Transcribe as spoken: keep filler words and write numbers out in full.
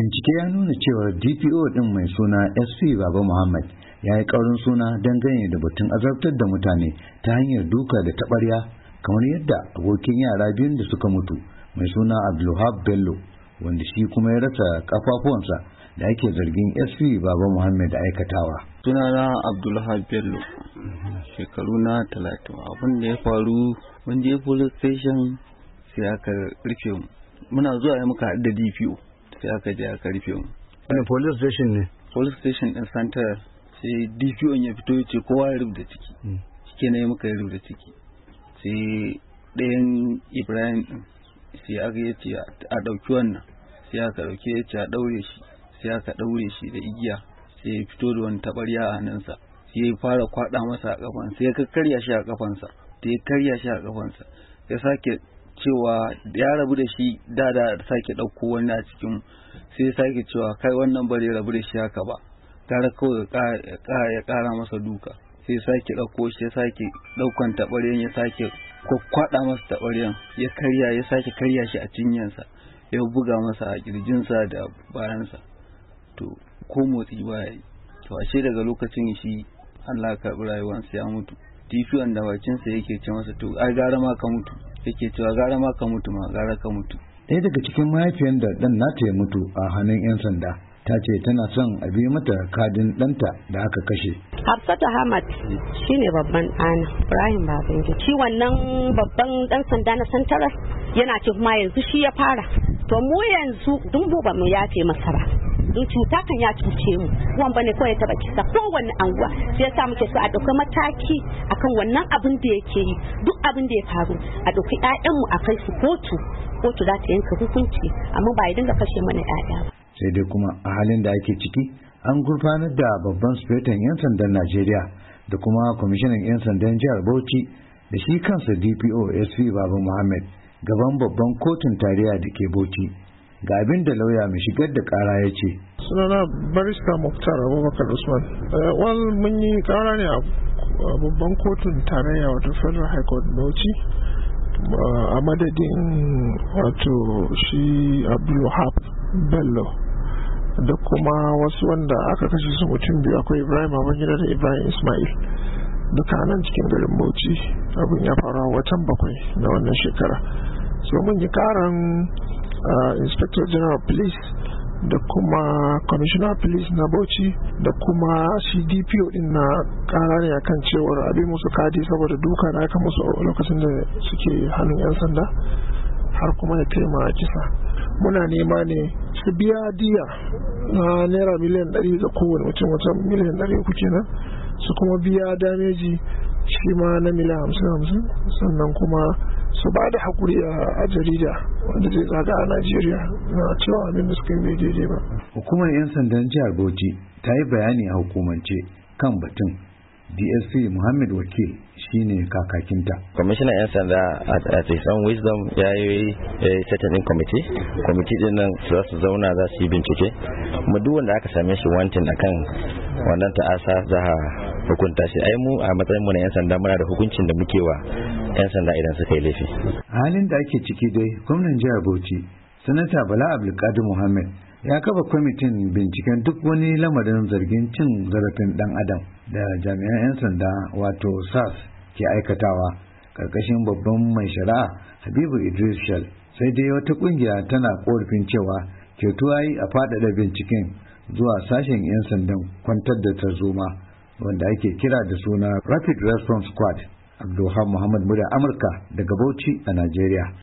Bincike ya nuna cewa D P O ɗin mai suna S P Baba Muhammad ya yi ƙaurin suna dangane da batun azabtar da mutane ta hanyar duka da taɓarya, kamar yadda abokin yara biyun da suka mutu mai suna Abdulwahab Bello, wanda shi kuma ya rasa kafafuwansa da ake zargin S P Baba Muhammad da aikatawa. Sunana Abdulwahab Bello, shekaru na talatin. Abin da ya faru mun je police station sai aka rufe mu. Muna zuwa ya muka da D P O sai aka je aka rufe mu. Wani police station ne? Police station ɗin Santa. Sai D P O ya fito ya ce kowa ya rubuta ciki. Shike ne muka yi rubuta ciki. Sai ɗayan Ibrahim ɗin sai aka yi ce a ɗauki wannan. Sai aka ɗauke ya ce a ɗaure shi. Sai aka ɗaure shi da igiya. Sai ya fito da wani taɓarya a hannunsa. Sai ya fara kwaɗa masa a ƙafansa. Sai ya karya shi a ƙafansa. Da ya karya shi a ƙafansa. Ya sake cewa ya rabu da shi da da sake ɗauko wani a cikin, sai ya sake cewa kai wannan bare rabu da shi haka ba, gara kawai ya ƙara masa duka. Sai ya sake ɗauko shi, ya sake ɗaukan taɓaryan, ya sake kwakwada masa taɓaryan, ya karya ya sake karya shi a cinyansa, ya buga masa a ƙirjinsa da bayansa. To ko motsi baya yi. To ashe daga lokacin shi Allah ya karɓi rayuwarsa, ya mutu. Tifi wanda bakinsa yake ce masa to ai gara ma ka mutu, yake cewa gara ma ka mutu ma gara ka mutu. Ɗaya daga cikin mahaifiyar da ɗan nata ya mutu a hannun 'yan sanda ta ce tana son a bi mata kadin ɗanta da aka kashe. Hafsatu Ahmad shine babban ɗana, Ibrahim Babangida shi wannan babban ɗan sanda na Santara yana ce kuma yanzu shi ya fara. To mu yanzu dumbu ba mu yafe masa ba. In cuta kan ya cuce mu, wan bane kawai ta baki sa kowanne anguwa, sai yasa muke so a dauka mataki akan wannan abin da yake yi. Duk abin da ya faru a dauki ƴaƴan mu a kai su kotu, kotu za ta yanka hukunci, amma ba ya dinga kashe mana ƴaƴa ba. Sai dai kuma a halin da ake ciki an gurfanar da babban sufetan 'yan sandan Najeriya da kuma kwamishinan 'yan sandan jihar Bauchi da shi kansa D P O S P Baba Muhammad gaban babban kotun tarayya da ke Bauchi. Ga abin da lauya mai shigar da kara ya ce. Sunana barista Muktar Abubakar Usman. Wal mun yi kara ne a babban kotun tarayya wato Federal High Court Bauchi a madadin wato shi Abdulwahab Bello da kuma wasu wanda aka kashe su mutum biyu, akwai Ibrahim Babangida da Ibrahim Ismail, duka nan cikin garin Bauchi. Abin ya faru a watan bakwai na wannan shekara. So mun yi karan Uh, Inspector General Police da kuma Commissioner Police na Bauchi da kuma shi D P O din na kara ne akan cewar abin musu kadi saboda duka da aka musu lokacin da suke hannun 'yan sanda har kuma ya kai ma kisa. Muna nema ne su biya diya na naira miliyan ɗari ga kowane mutum, wata miliyan ɗari uku kenan, su kuma biya dameji shi ma na miliyan hamsin hamsin, sannan kuma su ba da haƙuri a jarida wanda zai zaga a Najeriya na cewa abin da suka yi bai daidai ba. Hukumar 'yan sandan jihar Bauchi ta yi bayani a hukumance kan batun. D S P Muhammad Wakil shine kakakinta. Kwamishinan 'yan sanda a Taisan Wisdom ya yi setanin kwamiti. Kwamiti din nan za su zauna za su yi bincike. Mu duk wanda aka same shi wantin akan wannan ta'asa za a hukunta shi. Ai mu a matsayin mu na 'yan sanda muna da hukuncin da muke wa 'yan sanda idan suka yi laifi. Halin da ake ciki dai, gwamnan jihar Bauchi Sanata Bala Abdulkadir Muhammad ya kafa kwamitin binciken duk wani lamarin zargin cin zarafin dan adam da jami'an 'yan sanda wato S A S ke aikatawa karkashin babban mai shari'a Habibu Idris Shal. Sai dai wata kungiya tana korafin cewa ketuwa yi a faɗaɗa binciken zuwa sashen 'yan sandan kwantar da tarzoma wanda ake kira da suna Rapid Response Squad. Abdulwahab Muhammad, Murya Amurka daga Bauchi a Najeriya.